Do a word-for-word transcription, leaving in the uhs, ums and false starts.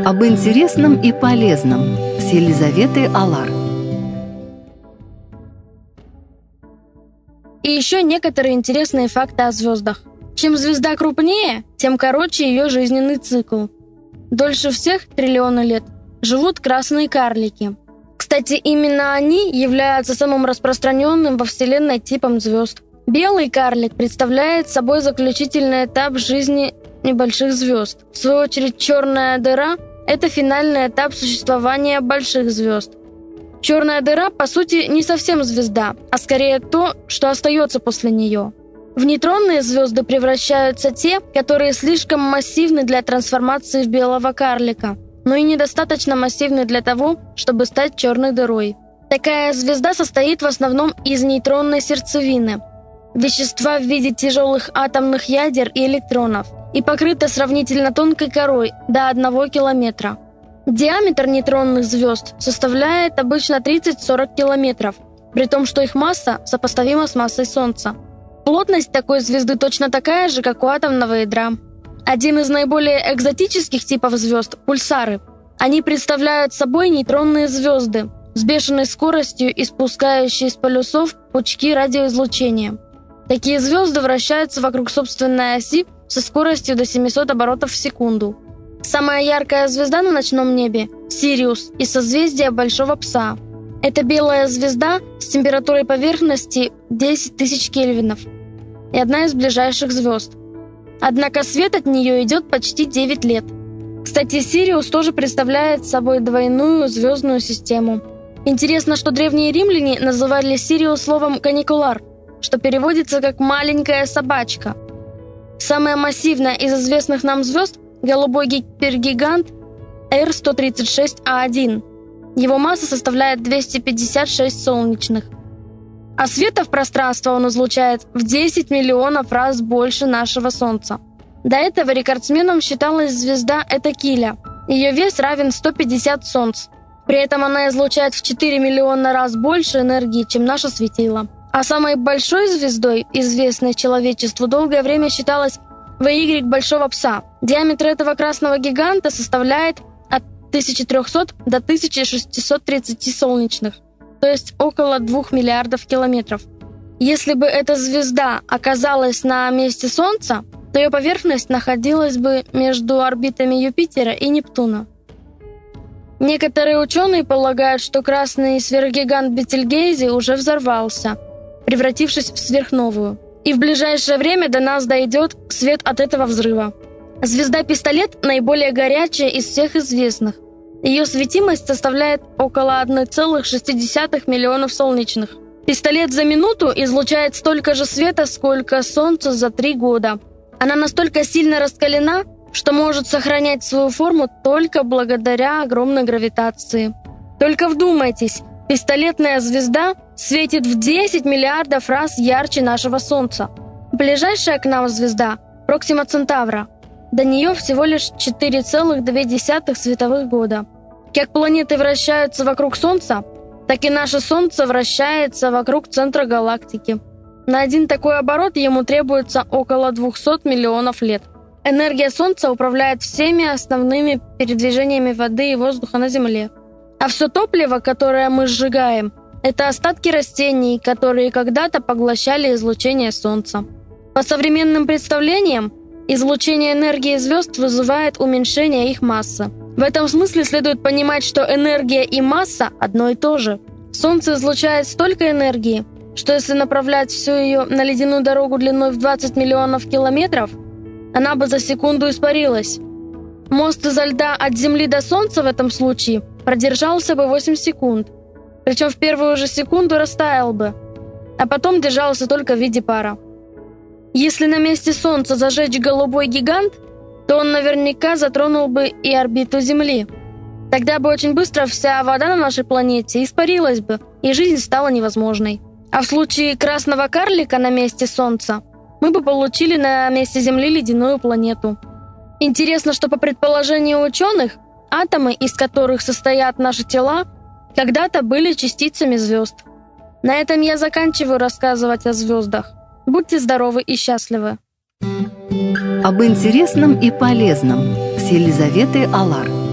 Об интересном и полезном с Елизаветой Алар. И еще некоторые интересные факты о звездах. Чем звезда крупнее, тем короче ее жизненный цикл. Дольше всех, триллионы лет, живут красные карлики. Кстати, именно они являются самым распространенным во Вселенной типом звезд. Белый карлик представляет собой заключительный этап жизни небольших звезд. В свою очередь, черная дыра – это финальный этап существования больших звезд. Черная дыра, по сути, не совсем звезда, а скорее то, что остается после нее. В нейтронные звезды превращаются те, которые слишком массивны для трансформации в белого карлика, но и недостаточно массивны для того, чтобы стать черной дырой. Такая звезда состоит в основном из нейтронной сердцевины, вещества в виде тяжелых атомных ядер и электронов, и покрыта сравнительно тонкой корой до одного километра. Диаметр нейтронных звезд составляет обычно тридцать-сорок километров, при том, что их масса сопоставима с массой Солнца. Плотность такой звезды точно такая же, как у атомного ядра. Один из наиболее экзотических типов звезд – пульсары. Они представляют собой нейтронные звезды с бешеной скоростью, испускающие из полюсов пучки радиоизлучения. Такие звезды вращаются вокруг собственной оси со скоростью до семисот оборотов в секунду. Самая яркая звезда на ночном небе – Сириус из созвездия Большого Пса. Это белая звезда с температурой поверхности десять тысяч кельвинов и одна из ближайших звезд. Однако свет от нее идет почти девять лет. Кстати, Сириус тоже представляет собой двойную звездную систему. Интересно, что древние римляне называли Сириус словом «каникулар», что переводится как «маленькая собачка». Самая массивная из известных нам звезд – голубой гипергигант эр сто тридцать шесть а один. Его масса составляет двести пятьдесят шесть солнечных. А света в пространство он излучает в десять миллионов раз больше нашего Солнца. До этого рекордсменом считалась звезда Этакиля. Ее вес равен ста пятидесяти Солнц. При этом она излучает в четыре миллиона раз больше энергии, чем наше светило. А самой большой звездой, известной человечеству, долгое время считалась вэ игрек Большого Пса. Диаметр этого красного гиганта составляет от тысячи трёхсот до тысячи шестисот тридцати солнечных, то есть около двух миллиардов километров. Если бы эта звезда оказалась на месте Солнца, то ее поверхность находилась бы между орбитами Юпитера и Нептуна. Некоторые ученые полагают, что красный сверхгигант Бетельгейзе уже взорвался, превратившись в сверхновую. И в ближайшее время до нас дойдет свет от этого взрыва. Звезда-пистолет наиболее горячая из всех известных. Ее светимость составляет около одной целой шести десятых миллионов солнечных. Пистолет за минуту излучает столько же света, сколько Солнце за три года. Она настолько сильно раскалена, что может сохранять свою форму только благодаря огромной гравитации. Только вдумайтесь, пистолетная звезда светит в десять миллиардов раз ярче нашего Солнца. Ближайшая к нам звезда – Проксима Центавра. До нее всего лишь четыре целых две десятых световых года. Как планеты вращаются вокруг Солнца, так и наше Солнце вращается вокруг центра галактики. На один такой оборот ему требуется около двухсот миллионов лет. Энергия Солнца управляет всеми основными передвижениями воды и воздуха на Земле. А все топливо, которое мы сжигаем, это остатки растений, которые когда-то поглощали излучение Солнца. По современным представлениям, излучение энергии звезд вызывает уменьшение их массы. В этом смысле следует понимать, что энергия и масса одно и то же. Солнце излучает столько энергии, что если направлять всю ее на ледяную дорогу длиной в двадцать миллионов километров, она бы за секунду испарилась. Мост изо льда от Земли до Солнца в этом случае продержался бы восемь секунд, причем в первую же секунду растаял бы, а потом держался только в виде пара. Если на месте Солнца зажечь голубой гигант, то он наверняка затронул бы и орбиту Земли. Тогда бы очень быстро вся вода на нашей планете испарилась бы, и жизнь стала невозможной. А в случае красного карлика на месте Солнца мы бы получили на месте Земли ледяную планету. Интересно, что по предположению ученых, атомы, из которых состоят наши тела, когда-то были частицами звезд. На этом я заканчиваю рассказывать о звездах. Будьте здоровы и счастливы. Об интересном и полезном с Елизаветой Алар.